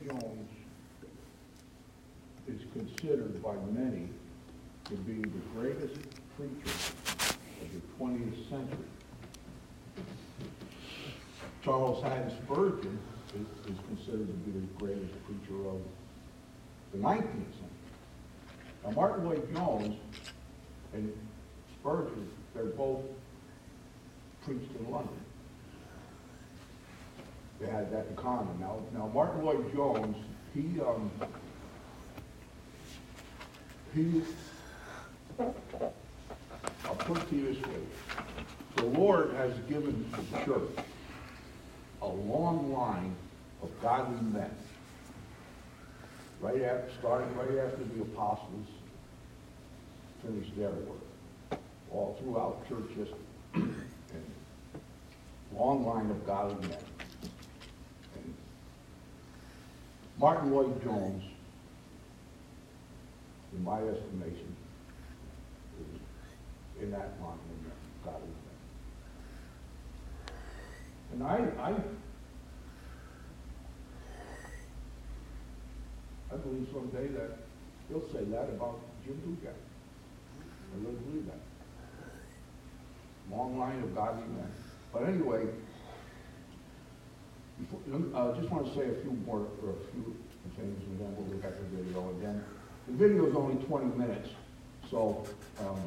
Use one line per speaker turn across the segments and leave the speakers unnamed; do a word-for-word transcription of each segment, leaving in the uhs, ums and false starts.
Jones is considered by many to be the greatest preacher of the twentieth century. Charles Haddon Spurgeon is, is considered to be the greatest preacher of the nineteenth century. Now, Martin Lloyd Jones and Spurgeon, they're both preached in London. They had that in common. Now, now Martin Lloyd Jones, he, um, he, I'll put it to you this way. The Lord has given the church a long line of godly men. Right after, starting right after the apostles finished their work, all throughout church history. And long line of godly men. And Martin Lloyd Jones, in my estimation, is in that line of godly men. And I, I, I believe someday that he'll say that about Jim Dugan. I really believe that. Long line of godly men. But anyway, I uh, just want to say a few more, or a few things, and then we'll look at the video. And then the video is only twenty minutes, so um,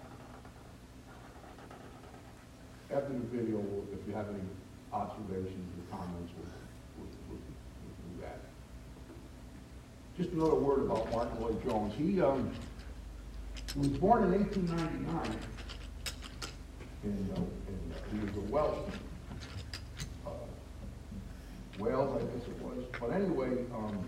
after the video, if you have any observations or comments, we'll, we'll, we'll, we'll do that. Just another word about Martin Lloyd Jones. He, um, he was born in eighteen ninety-nine, and, uh, and he was a Welshman. Uh, Wales, I guess it was. But anyway, um,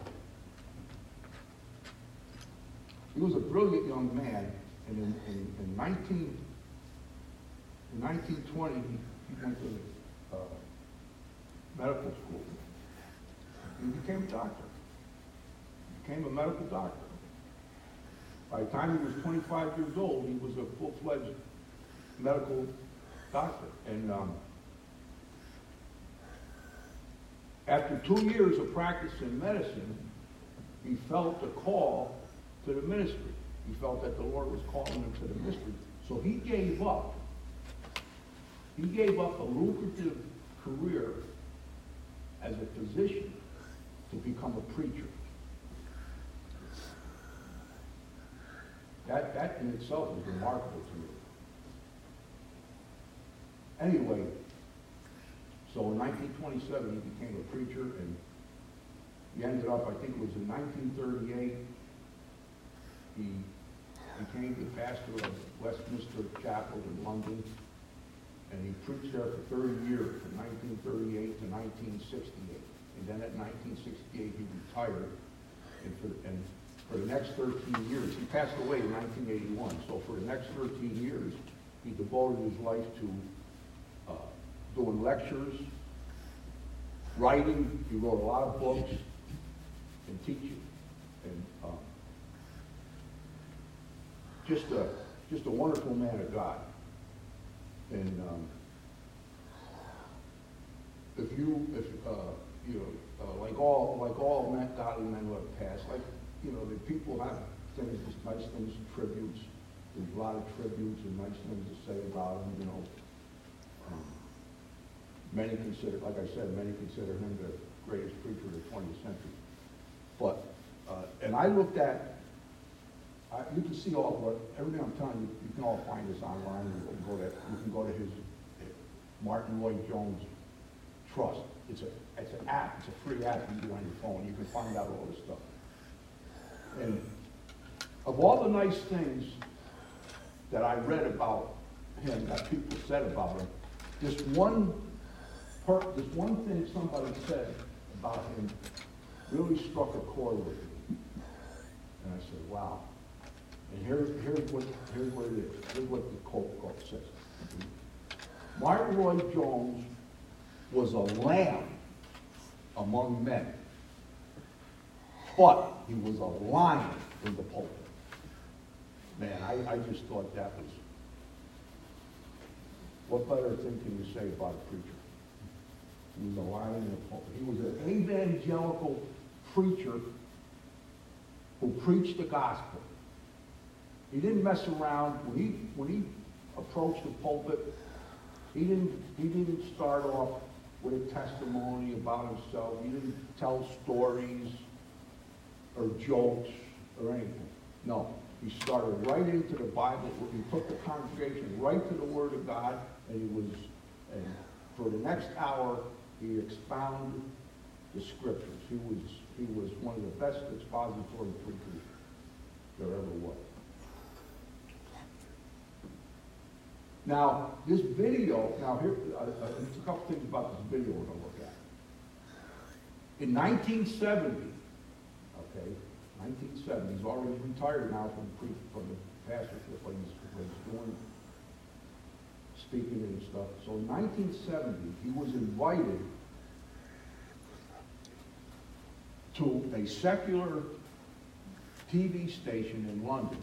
he was a brilliant young man, and in, in, in, nineteen, in nineteen twenty, he, he went to uh, medical school. He became a doctor. He became a medical doctor. By the time he was twenty-five years old, he was a full-fledged medical doctor. And um, after two years of practicing medicine, he felt a call to the ministry. He felt that the Lord was calling him to the ministry. So he gave up. He gave up a lucrative career as a physician to become a preacher. That, that in itself is remarkable to me. Anyway, so in nineteen twenty-seven, he became a preacher, and he ended up, I think it was in nineteen thirty-eight, he became the pastor of Westminster Chapel in London, and he preached there for thirty years, from nineteen thirty-eight to nineteen sixty-eight. And then at nineteen sixty-eight, he retired, and for, and for the next thirteen years, he passed away in nineteen eighty-one, so for the next thirteen years, he devoted his life to uh, doing lectures, writing. He wrote a lot of books, and teaching. And um, just a just a wonderful man of God. And um, if you, if uh, you know, uh, like all like all men, godly men who have passed, like you know, the people have things, nice things, tributes. There's a lot of tributes and nice things to say about him. You know, um, many consider, like I said, many consider him the greatest preacher of the twentieth century. But uh, and I looked at. I, you can see all what everything I'm telling you. You can all find this online. You can go to you can go to his Martin Lloyd Jones Trust. It's a it's an app. It's a free app you can do on your phone. You can find out all this stuff. And of all the nice things that I read about him, that people said about him, this one part, this one thing somebody said about him really struck a chord with me. And I said, "Wow." And here's, here's, what, here's what it is. Here's what the quote, quote says. Martin Lloyd Jones was a lamb among men, but he was a lion in the pulpit. Man, I, I just thought that was, what better thing can you say about a preacher? He was a lion in the pulpit. He was an evangelical preacher who preached the gospel. He didn't mess around. When he, when he approached the pulpit, he didn't, he didn't start off with a testimony about himself. He didn't tell stories or jokes or anything. No, he started right into the Bible. He took the congregation right to the Word of God, and he was, and for the next hour, he expounded the Scriptures. He was, he was one of the best expository preachers there ever was. Now, this video, now here, uh, uh, there's a couple things about this video we're going to look at. In nineteen seventy, okay, nineteen seventy, he's already retired now from, pre from the pastorship, but he's, but he's doing speaking and stuff. So in nineteen seventy, he was invited to a secular T V station in London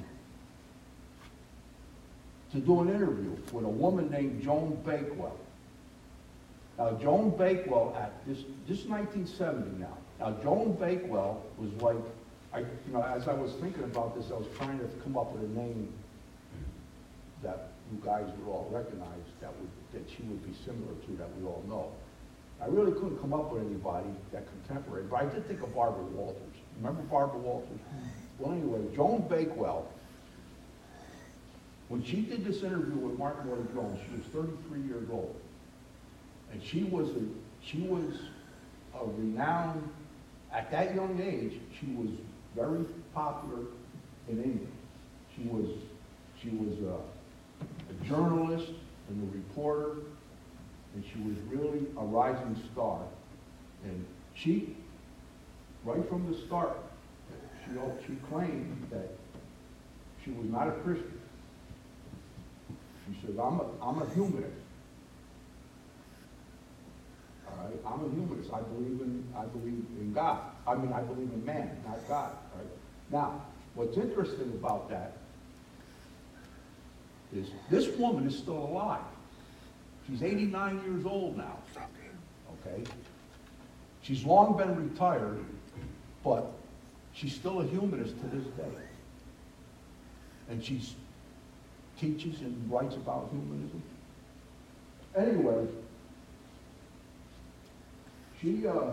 to do an interview with a woman named Joan Bakewell. Now, Joan Bakewell, at this, this is nineteen seventy now. Now, Joan Bakewell was like, I, you know, as I was thinking about this, I was trying to come up with a name that you guys would all recognize, that would, that she would be similar to, that we all know. I really couldn't come up with anybody that contemporary, but I did think of Barbara Walters. Remember Barbara Walters? Well, anyway, Joan Bakewell, when she did this interview with Martin Lloyd-Jones, she was thirty-three years old. And she was a, she was a renowned, at that young age, she was very popular in England. She was, she was a, a journalist and a reporter, and she was really a rising star. And she, right from the start, she, she claimed that she was not a Christian. She says, I'm a, I'm a humanist. All right, I'm a humanist. I believe in, I believe in God. I mean, I believe in man, not God. All right? Now, what's interesting about that is this woman is still alive. She's eighty-nine years old now. Okay? She's long been retired, but she's still a humanist to this day. And she's teaches and writes about humanism. Anyway, she, uh,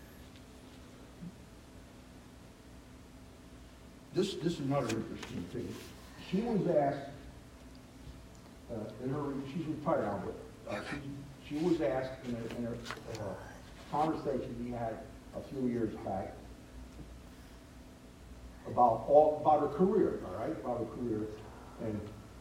this, this is another interesting thing. She was asked, uh, in her, she's retired now, but uh, she, she was asked in a, in a, in a conversation we had a few years back about all, about her career, all right, about her career, and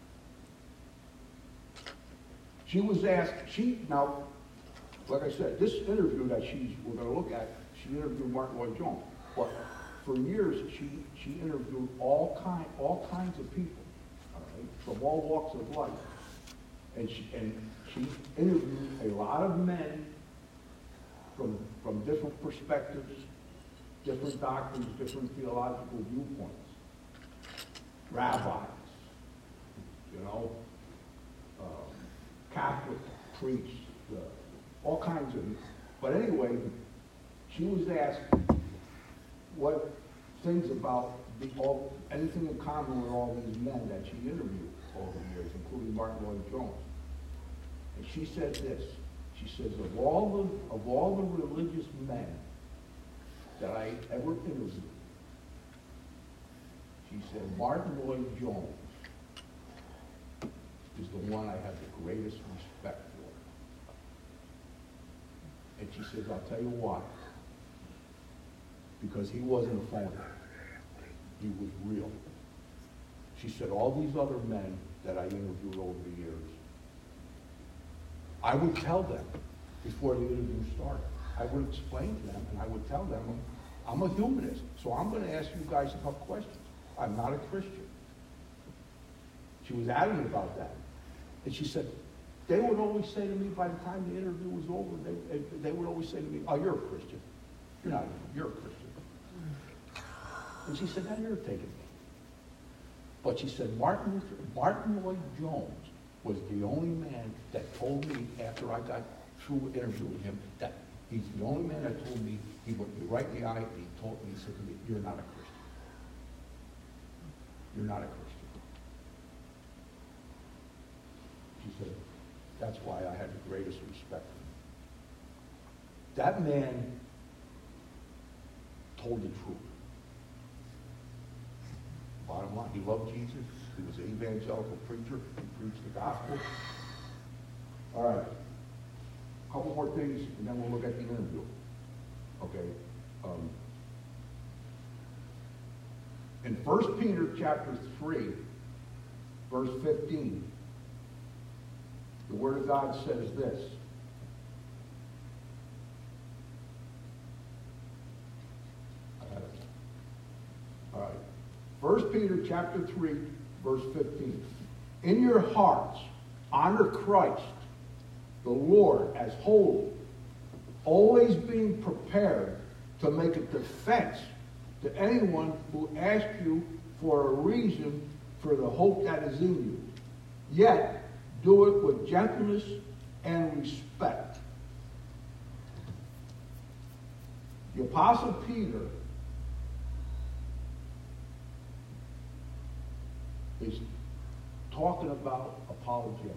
she was asked, she, now, like I said, this interview that she's, we're going to look at, she interviewed Martin Lloyd-Jones. But for years, she, she interviewed all, kind, all kinds of people, all right, from all walks of life. And she, and she interviewed a lot of men from, from different perspectives, different doctrines, different theological viewpoints. Rabbis, you know, um, Catholic priests, uh, all kinds of, but anyway, she was asked what things about the, all, anything in common with all these men that she interviewed over the years, including Martin Lloyd-Jones. And she said this, she says, of all the, of all the religious men that I ever interviewed, she said, Martin Lloyd-Jones is the one I have the greatest respect for. And she says, I'll tell you why. Because he wasn't a phony. He was real. She said, all these other men that I interviewed over the years, I would tell them before the interview started. I would explain to them, and I would tell them, I'm a humanist, so I'm going to ask you guys tough questions. I'm not a Christian. She was adamant about that. And she said, they would always say to me by the time the interview was over, they, they would always say to me, oh, you're a Christian. You're not, you're a Christian. And she said, that irritated me. But she said, Martin, Martin Lloyd-Jones was the only man that told me after I got through interviewing him that he's the only man that told me, he looked me right in the eye and he told me, he said to me, you're not a Christian. You're not a Christian. She said, that's why I had the greatest respect for him. That man told the truth. Bottom line, he loved Jesus. He was an evangelical preacher. He preached the gospel. All right. A couple more things, and then we'll look at the interview. Okay. Um, in First Peter chapter three, verse fifteen, the Word of God says this. I have it. All right. First Peter chapter three, verse fifteen. In your hearts, honor Christ, the Lord, as holy, always being prepared to make a defense to anyone who asks you for a reason for the hope that is in you. Yet, do it with gentleness and respect. The Apostle Peter is talking about apologetics.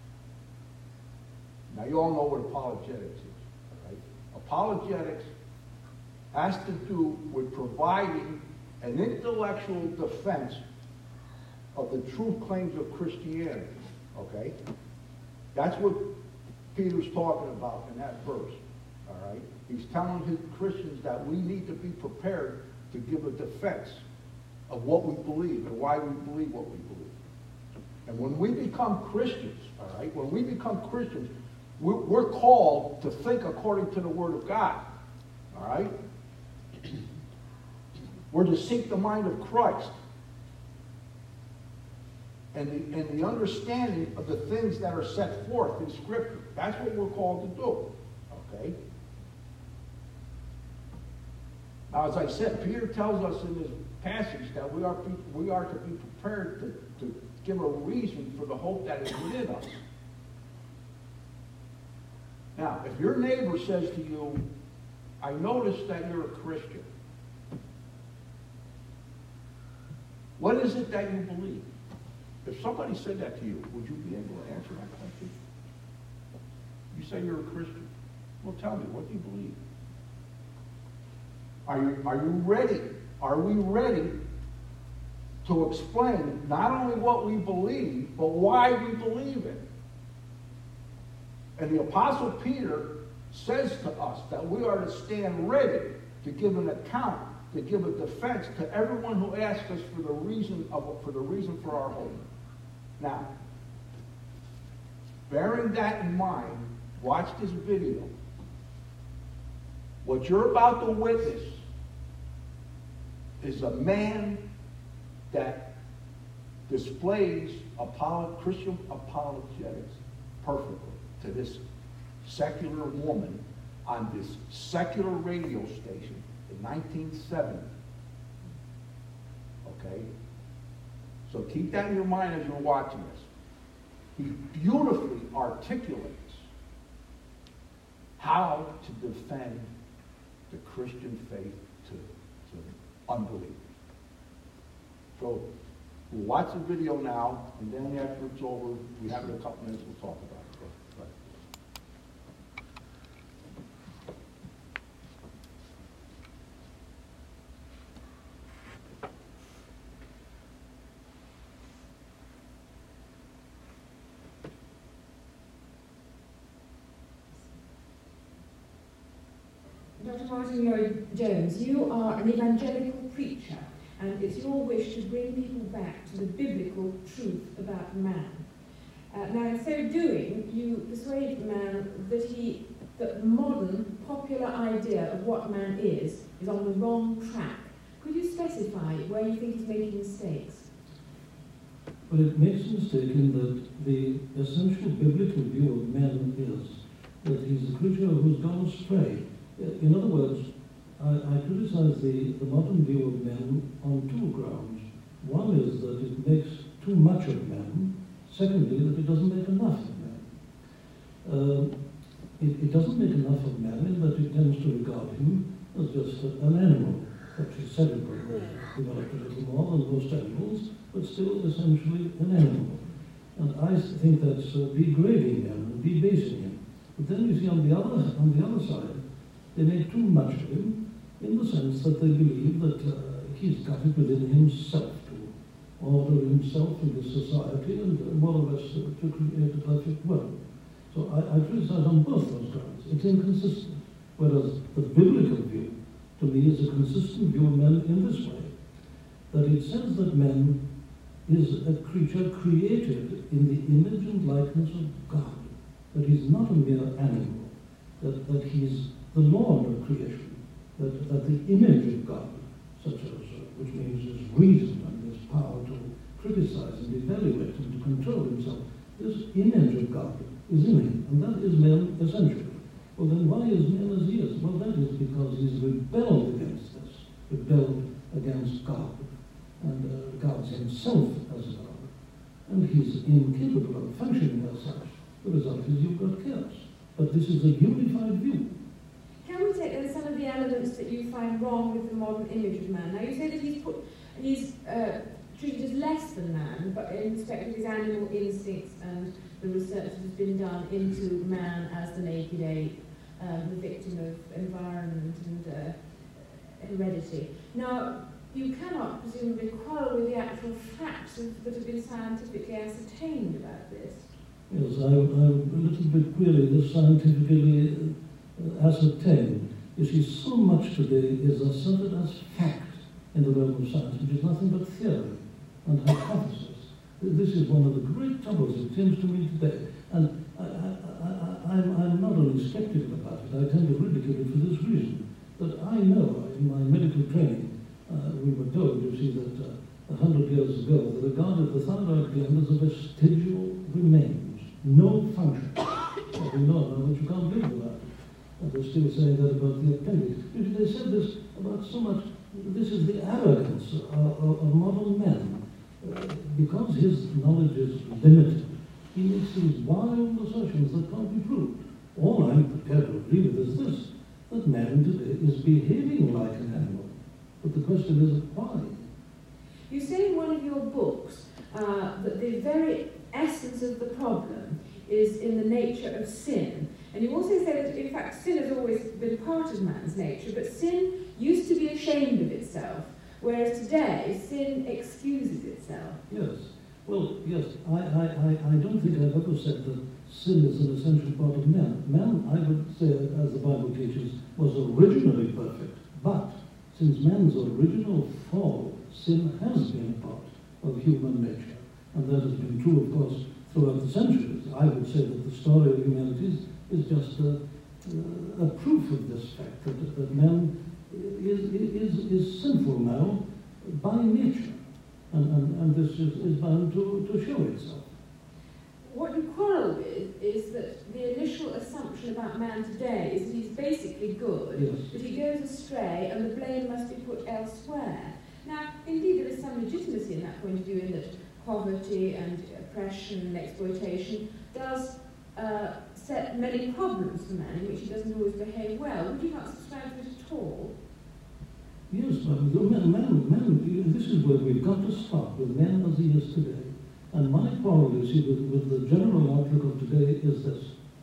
Now, you all know what apologetics is, right? Apologetics has to do with providing an intellectual defense of the true claims of Christianity, okay? That's what Peter's talking about in that verse, all right? He's telling his Christians that we need to be prepared to give a defense of what we believe and why we believe what we believe. And when we become Christians, all right, when we become Christians, we're, we're called to think according to the Word of God, all right? We're to seek the mind of Christ and the, and the understanding of the things that are set forth in Scripture. That's what we're called to do, okay? Now, as I said, Peter tells us in this passage that we are, we are to be prepared to, to give a reason for the hope that is within us. Now, if your neighbor says to you, I noticed that you're a Christian, what is it that you believe? If somebody said that to you, would you be able to answer that question? You say you're a Christian. Well, tell me, what do you believe? Are you, are you ready? Are we ready to explain not only what we believe, but why we believe it? And the Apostle Peter says to us that we are to stand ready to give an account, to give a defense to everyone who asks us for the reason of for the reason for our hope. Now, bearing that in mind, watch this video. What you're about to witness is a man that displays apolog- Christian apologetics perfectly to this secular woman on this secular radio station in nineteen seventy. Okay? So keep that in your mind as you're watching this. He beautifully articulates how to defend the Christian faith to, to unbelievers. So we'll watch the video now, and then after it's over, we have it a couple minutes, we'll talk about it. Go ahead.
Doctor Martin Lloyd-Jones, you are an evangelical preacher, and it's your wish to bring people back to the biblical truth about man. Uh, now, in so doing, you persuade man that he, that the modern popular idea of what man is is on the wrong track. Could you specify where you think he's making mistakes?
Well, it makes a mistake in that the essential biblical view of man is that he's a creature who's gone astray. In other words, I, I criticize the, the modern view of men on two grounds. One is that it makes too much of men. Secondly, that it doesn't make enough of men. Uh, it, it doesn't make enough of man in that it tends to regard him as just a, an animal. Actually, cerebral developed a little more than most animals, but still essentially an animal. And I think that's uh, degrading him and debasing him. But then you see on the other on the other side, they make too much of him in the sense that they believe that uh, he's got it within himself to order himself in this society and uh, more or less uh, to create a perfect world. So I, I criticize on both those grounds. It's inconsistent. Whereas the biblical view, to me, is a consistent view of men in this way, that it says that man is a creature created in the image and likeness of God, that he's not a mere animal, that, that he's the Lord of creation, that, that the image of God, such as, uh, which means his reason and his power to criticize and evaluate and to control himself, this image of God is in him, and that is man essentially. Well, then why is man as he is? Well, that is because he's rebelled against this, rebelled against God, and uh, God's himself as God. And he's incapable of functioning as such. The result is you've got chaos. But this is a unified view.
Can we take then some of the elements that you find wrong with the modern image of man? Now, you say that he's put, he's uh, treated as less than man, but in respect of his animal instincts and the research that has been done into man as the naked ape, um, the victim of environment and uh, heredity. Now, you cannot presumably quarrel with the actual facts of, that have been scientifically ascertained about this.
Yes, I, I'm a little bit query this scientifically uh, ascertained. You see, so much today is asserted as fact in the realm of science, which is nothing but theory and hypothesis. This is one of the great troubles, it seems to me, today. And I, I, I, I'm, I'm not only skeptical about it, I tend to ridicule it for this reason, that I know in my medical training, uh, we were told, you see, that uh, a hundred years ago, they regarded the thyroid gland as a vestigial remains, no function. Well, we know now that you can't live without it. And they're still saying that about the appendix. You see, they said this about so much. This is the arrogance of, of, of modern men. Uh, because his knowledge is limited, he makes these wild assertions that can't be proved. All I'm prepared to agree with is this, that man today is behaving like an animal. But the question is, why?
You say in one of your books uh, that the very essence of the problem is in the nature of sin. And you also say that, in fact, sin has always been part of man's nature, but sin used to be ashamed of itself, whereas today, sin excuses itself.
Yes. Well, yes, I, I, I, I don't think I've ever said that sin is an essential part of man. Man, I would say, as the Bible teaches, was originally perfect, but since man's original fall, sin has been a part of human nature. And that has been true, of course, throughout the centuries. I would say that the story of humanity is just a, a proof of this fact, that, that man is, is, is sinful now by nature. And, and, and this is, is bound to, to show itself.
What you quarrel with is that the initial assumption about man today is that he's basically good,
Yes.
that he goes astray and the blame must be put elsewhere. Now, indeed, there is some legitimacy in that point of view, in that poverty and oppression and exploitation does uh, set many problems for man in which he doesn't always behave well. Would you not subscribe to it at all?
Yes, but man, man, man, this is where we've got to start with man as he is today. And my quarrel, you see, with, with the general outlook of today is this,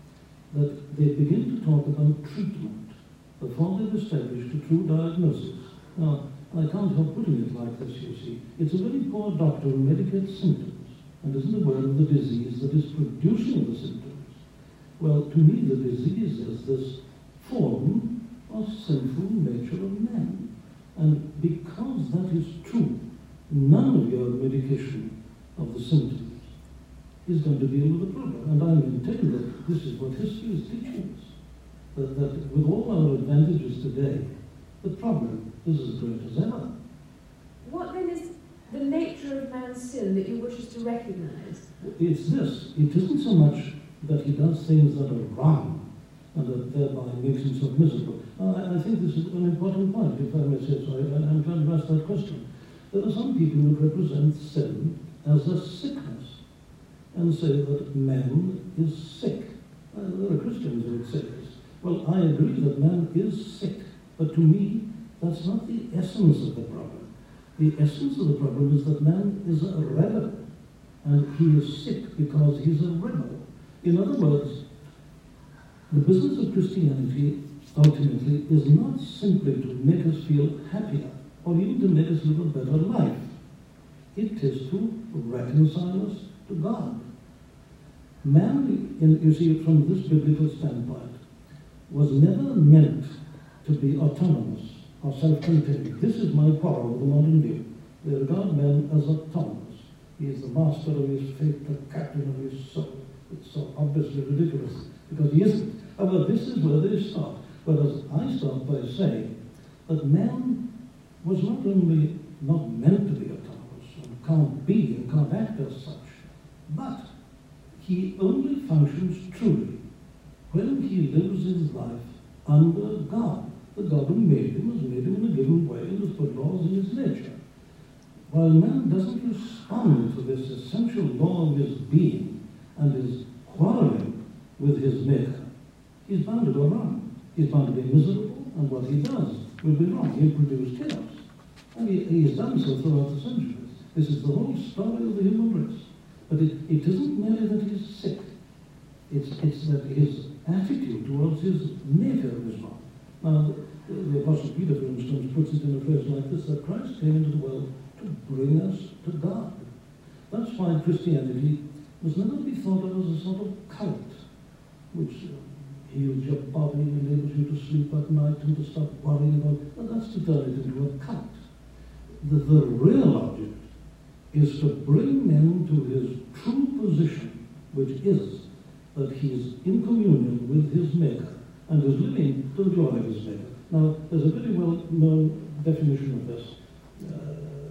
that they begin to talk about treatment before they've established a true diagnosis. Now, I can't help putting it like this, you see. It's a very poor doctor who medicates symptoms and isn't aware of the disease that is producing the symptoms. Well, to me, the disease is this form of sinful nature of man. And because that is true, none of your medication of the symptoms is going to deal with the problem. And I maintain that this is what history is teaching us, that, that with all our advantages today, the problem is as great as ever.
What then is the nature of man's sin that you wish us to recognise?
It's this. It isn't so much that he does things that are wrong and that thereby makes himself miserable. Uh, I think this is an important point, if I may say so. I, I'm trying to ask that question. There are some people who represent sin as a sickness and say that man is sick. Uh, there are Christians who would say this. Well, I agree that man is sick, But to me, that's not the essence of the problem. The essence of the problem is that man is a rebel, and he is sick because he's a rebel. In other words, the business of Christianity ultimately is not simply to make us feel happier or even to make us live a better life. It is to reconcile us to God. Man, in, you see, from this biblical standpoint, was never meant to be autonomous or self-contained. This is my quarrel with the modern view. They regard man as autonomous. He is the master of his fate, the captain of his soul. It's so obviously ridiculous, because he isn't. However, this is where they start. Whereas I start by saying that man was not only not meant to be autonomous, and can't be and can't act as such, but he only functions truly when he lives his life under God. The God who made him has made him in a given way and has put laws in his nature. While man doesn't respond to this essential law of his being and is quarreling with his maker, he's bound to go wrong. He's bound to be miserable, and what he does will be wrong. He'll produce chaos. And he, he has done so throughout the centuries. This is the whole story of the human race. But it, it isn't merely that he's sick. It's, it's that his attitude towards his maker is wrong. Now, the, the Apostle Peter, for instance, puts it in a phrase like this, that Christ came into the world to bring us to God. That's why Christianity must never be thought of as a sort of cult, which uh, heals your body, enables you to sleep at night and to stop worrying about it. Well, that's to turn it into a cult. The, the real object is to bring men to his true position, which is that he is in communion with his Maker and is living to the glory of his Maker. Now, there's a very well-known definition of this. Uh,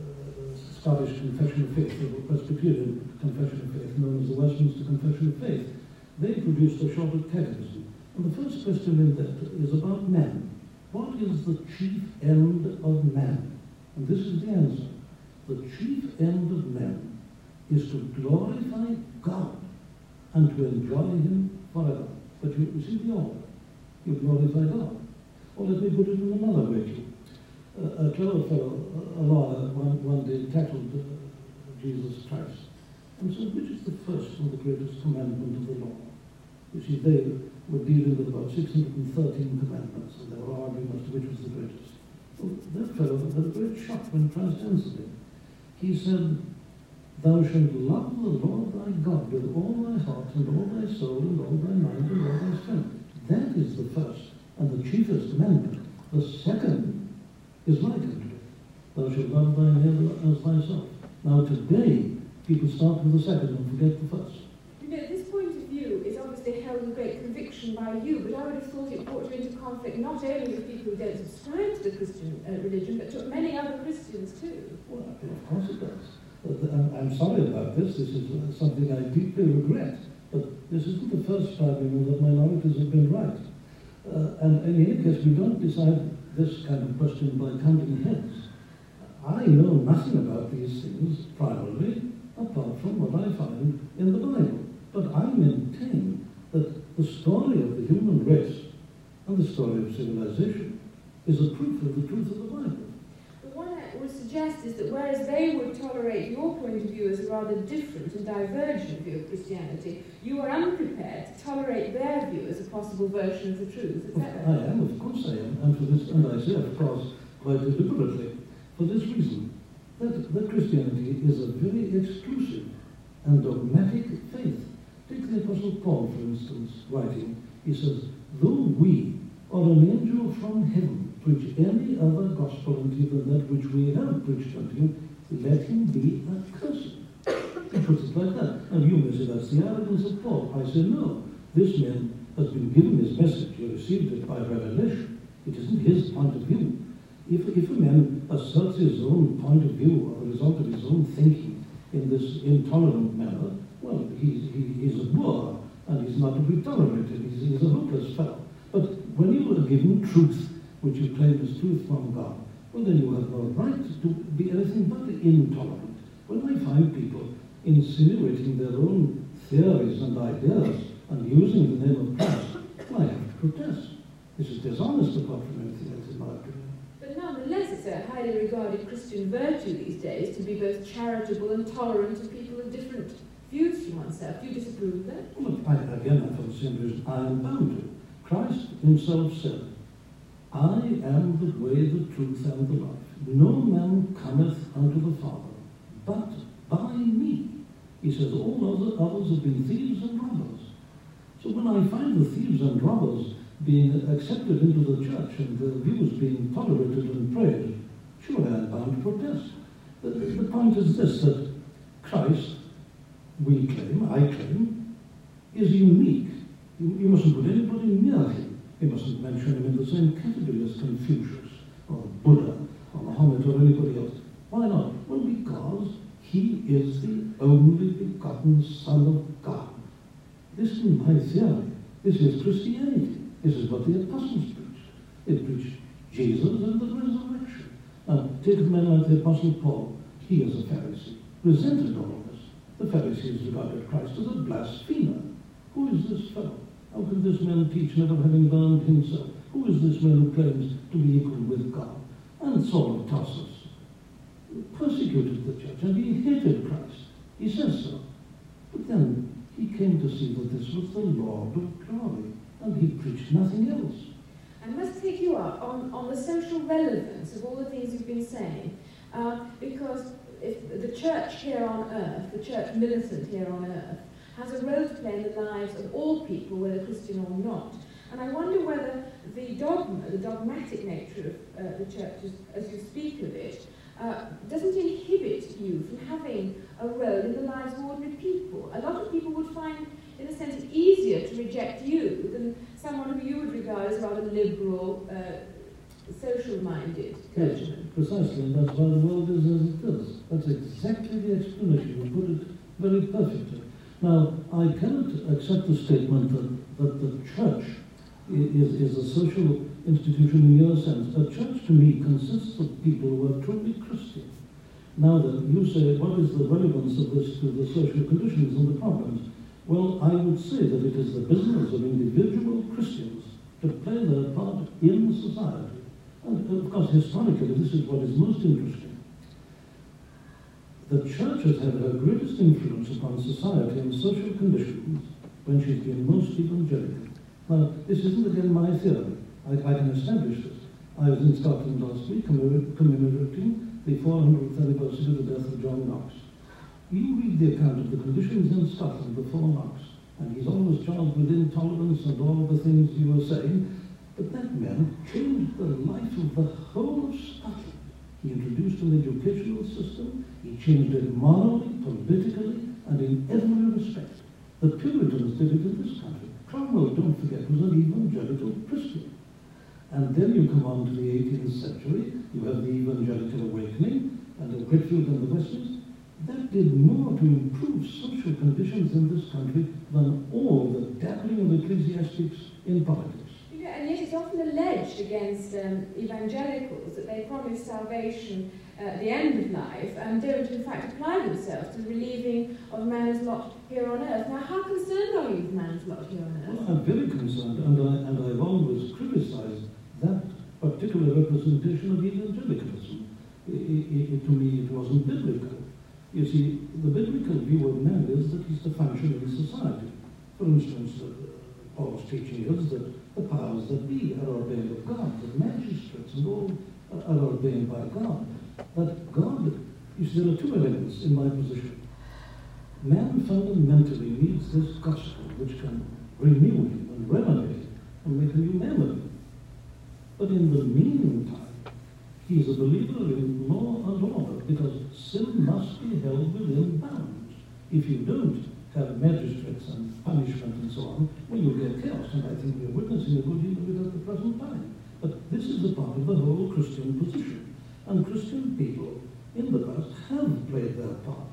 Scottish Confession of Faith, the Presbyterian Confession of Faith, known as the Westminster Confession of Faith. They produced a shorter catechism. And the first question in that is about man. What is the chief end of man? And this is the answer. The chief end of man is to glorify God and to enjoy him forever. But you, you see the order. You glorify God. Or let me put it in another way too. Uh, a clever fellow, a lawyer, one, one day tackled uh, Jesus Christ and said, which is the first and the greatest commandment of the law? You see, they were dealing with about six hundred thirteen commandments, and they were arguing as to which was the greatest. Well, that fellow had a great shock when Christ answered him. He said, thou shalt love the Lord thy God with all thy heart and all thy soul and all thy mind and all thy strength. That is the first and the chiefest commandment. The second is like unto it. Thou shalt love thy neighbor as thyself. Now today, people start with the second and forget the first.
You know, this point of view is obviously held in great conviction by you, but I would have thought it brought you into conflict not only with people who don't subscribe to the Christian uh, religion, but to many other Christians too.
Well, of course it does. But I'm, I'm sorry about this. This is uh, something I deeply regret. But this isn't the first time you know, that minorities have been right. Uh, and in any case, we don't decide this kind of question by counting heads. I know nothing about these things primarily, apart from what I find in the Bible. But I maintain that the story of the human race and the story of civilization is a proof of the truth of the Bible.
But what I would suggest is that whereas they would tolerate your point of view as a rather different and divergent view of Christianity, you are unprepared to tolerate their view as a possible version of the truth. Is that right?
I am, of course I am, and for this, and I say, of course, quite deliberately, for this reason, that, that Christianity is a very exclusive and dogmatic faith. Take the Apostle Paul, for instance, writing. He says, though we or an angel from heaven preach any other gospel unto you than that which we have preached unto you, let him be accursed. He puts it like that. And you may say that's the arrogance of Paul. I say no. This man has been given his message. He received it by revelation. It isn't his point of view. If, if a man asserts his own point of view or the result of his own thinking in this intolerant manner, well, he's, he, he's a boor, and he's not to be tolerated. He's, he's a hopeless fellow. But when you are given truth, which you claim is truth from God, well, then you have no right to be anything but intolerant. When I find people insinuating their own theories and ideas and using the name of Christ, well, I have to protest. This is dishonest apart from anything else, in my opinion.
But nonetheless, it's a highly regarded Christian virtue these days to be both charitable and tolerant of people of different views from oneself. Do you disapprove of that?
Well, I, again, for the same reason, I am bound to. Christ himself said, I am the way, the truth, and the life. No man cometh unto the Father, but by me. He says, all other, others have been thieves and robbers. So when I find the thieves and robbers being accepted into the church and the views being tolerated and praised, surely I am bound to protest. The, the point is this, that Christ, we claim, I claim, is unique. You, you mustn't put anybody near him. You mustn't mention him in the same category as Confucius or Buddha or Muhammad or anybody else. Why not? Well, because he is the only begotten Son of God. This is my theory. This is Christianity. This is what the apostles preached. They preached Jesus and the resurrection. Now, take a man like the Apostle Paul. He is a Pharisee, resented all of this. The Pharisees regarded Christ as a blasphemer. Who is this fellow? How can this man teach, never having learned himself? Who is this man who claims to be equal with God? And Saul of Tarsus persecuted the church, and he hated Christ. He says so. But then he came to see that this was the Lord of glory, and he preached nothing else.
I must take you up on, on the social relevance of all the things you've been saying, uh, because if the church here on earth, the church militant here on earth, has a role to play in the lives of all people, whether Christian or not. And I wonder whether the dogma, the dogmatic nature of uh, the church, as, as you speak of it, uh, doesn't inhibit you from having a role in the lives of ordinary people. A lot of people would find, in a sense, it easier to reject you than someone who you would regard as rather liberal, uh, social-minded clergyman.
Yes, precisely, and that's why the world is as it is. That's exactly the explanation. You put it very perfectly. Now, I cannot accept the statement that, that the church is, is a social institution in your sense. A church to me consists of people who are truly Christian. Now then, you say, what is the relevance of this to the social conditions and the problems? Well, I would say that it is the business of individual Christians to play their part in society. And of course, historically, this is what is most interesting. The church has had her greatest influence upon society and social conditions when she's been most evangelical. Now, this isn't again my theory. I, I can establish this. I was in Scotland last week commemorating the four hundredth anniversary of the death of John Knox. You read the account of the conditions in Scotland before Knox, and he's always charged with intolerance and all the things you were saying, but that man changed the life of the whole of Scotland. He introduced an educational system, he changed it morally, politically, and in every respect. The Puritans did it in this country. Cromwell, don't forget, was an evangelical Christian. And then you come on to the eighteenth century, you have the evangelical awakening, and the Whitfield and the Wesleys. That did more to improve social conditions in this country than all the dabbling of ecclesiastics in politics.
Yeah, and yet it's often alleged against um, evangelicals that they promise salvation uh, at the end of life and don't in fact apply themselves to the relieving of man's lot here on earth. Now, how concerned are you with man's lot here on earth?
Well, I'm very concerned, and, I, and I've always criticized that particular representation of evangelicalism. I, I, I, to me, it wasn't biblical. You see, the biblical view of man is that he's to function in society. For instance, uh, Paul's teaching is that the powers that be are ordained of God, that magistrates and all are ordained by God. That God, you see, there are two elements in my position. Man fundamentally needs this gospel which can renew him and renovate him and make a new man of him. But in the meantime, he is a believer in law and order because sin must be held within bounds. If you don't have magistrates and punishment and so on, well, you get chaos, and I think we're witnessing a good deal of it at the present time. But this is a part of the whole Christian position. And Christian people in the past have played their part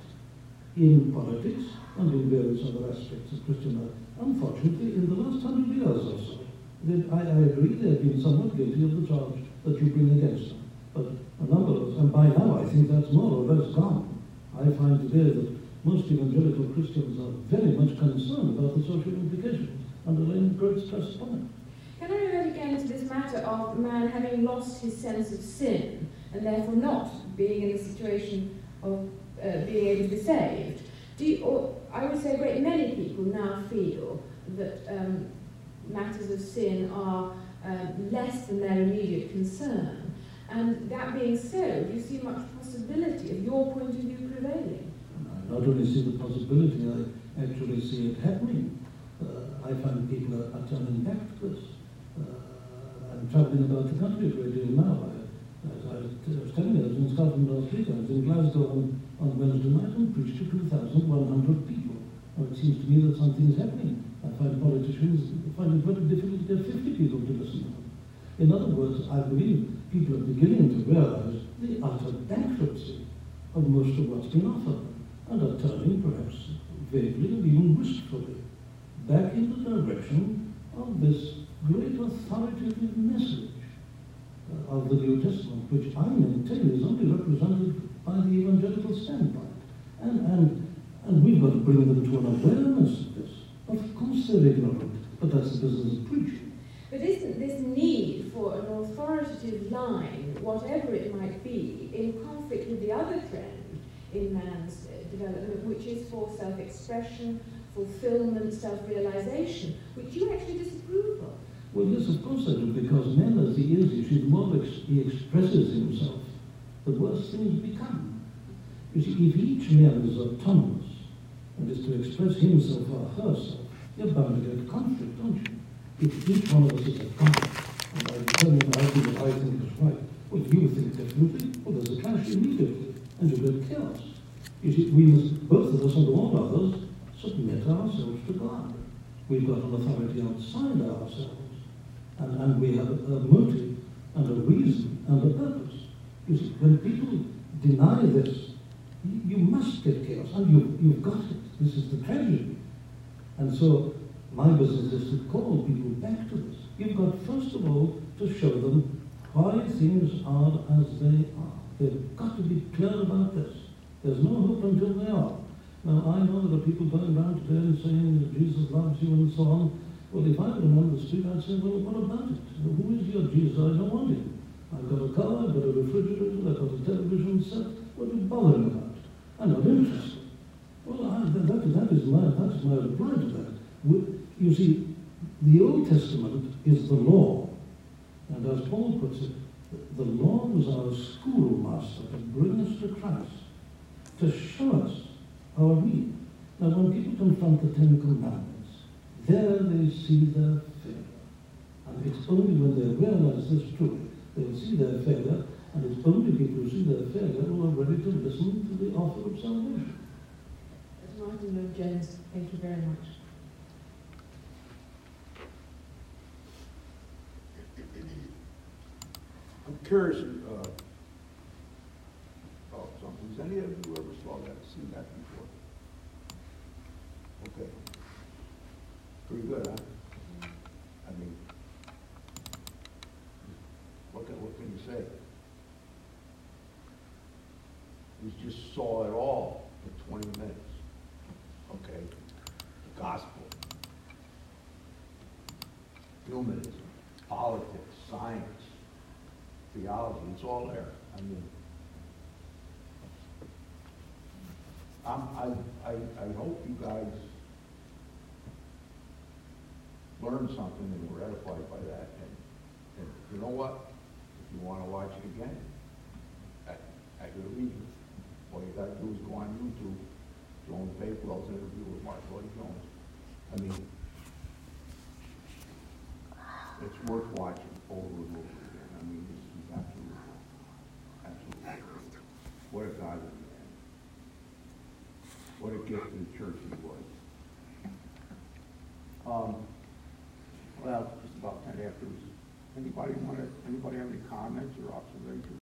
in politics and in various other aspects of Christian life. Unfortunately, in the last hundred years or so, they, I, I agree they have been somewhat guilty of the charge that you bring against them. But a number of us, and by now I think that's more or less gone. I find today that most evangelical Christians are very much concerned about the social implications and are laying great stress upon it.
Can I revert again to this matter of man having lost his sense of sin and therefore not being in a situation of uh, being able to be saved? Do you, or I would say a great many people now feel that um, matters of sin are um, less than their immediate concern. And that being so, do you see much possibility of your point of view prevailing?
I not only see the possibility, I actually see it happening. Uh, I find people are, are turning back to this. Uh, I'm travelling about the country a great deal now. I, as I was telling you, I was in Scotland last week. I was in Glasgow on, on Wednesday night and preached to two thousand one hundred people. Well, it seems to me that something is happening. I find politicians find it very difficult to get fifty people to listen to them. In other words, I believe people are beginning to realize the utter bankruptcy of most of what's been offered and are turning, perhaps vaguely and even wistfully, back in the direction of this great authoritative message uh, of the New Testament, which I maintain is only represented by the evangelical standpoint. And, and, and we've got to bring them to an awareness of this. Of course they're ignorant, but that's the business of preaching.
But isn't this need for an authoritative line, whatever it might be, in conflict with the other trend in man's uh, development, which is for self-expression, fulfillment, self-realization, which you actually disapprove of?
Well, yes, of course I do, because man as he is, you see, the more ex he expresses himself, the worse things become. You see, if each man is autonomous and is to express himself or herself, you're bound to get conflict, don't you? If each one of us is a God, and I determine I do what I think is right, well, you think differently, well, there's a clash immediately, and you get chaos. You see, we must, both of us and all others, submit ourselves to God. We've got an authority outside ourselves, and, and we have a, a motive, and a reason, and a purpose. You see, when people deny this, you, you must get chaos, and you, you've got it. This is the tragedy. And so, my business is to call people back to this. You've got, first of all, to show them why things are as they are. They've got to be clear about this. There's no hope until they are. Now, I know there are people going around today and saying that Jesus loves you and so on. Well, if I were on the street, I'd say, well, what about it? Who is your Jesus? I don't want him. I've got a car, I've got a refrigerator, I've got a television set. What are you bothering about? I'm not interested. Well, I, that, that, is my, that's my reply to that. We, You see, the Old Testament is the law. And as Paul puts it, the law was our schoolmaster to bring us to Christ, to show us our need. Now, when people confront the Ten Commandments, there they see their failure. And it's only when they realize this truly, they'll see their failure, and it's only people who see their failure who are ready to listen to the offer of salvation.
Martin Lloyd Jones, thank you very much.
I'm curious uh, about something. Has any of you ever saw that, seen that before? Okay. Pretty good, huh? I mean, what can, what can you say? We just saw it all in twenty minutes. Okay? The gospel, humanism, politics, science, theology, it's all there. I mean, I'm, I, I, I hope you guys learned something and were edified by that. And, and you know what? If you want to watch it again, at, at your leisure, all you got to do is go on YouTube, Joan Bakewell's interview with Mark Lloyd Jones. I mean, it's worth watching over and over again. I mean, this is absolutely, absolutely. What a godly man. What a gift to the church he was. Um, well, just about ten after. Anybody want to? Anybody have any comments or observations?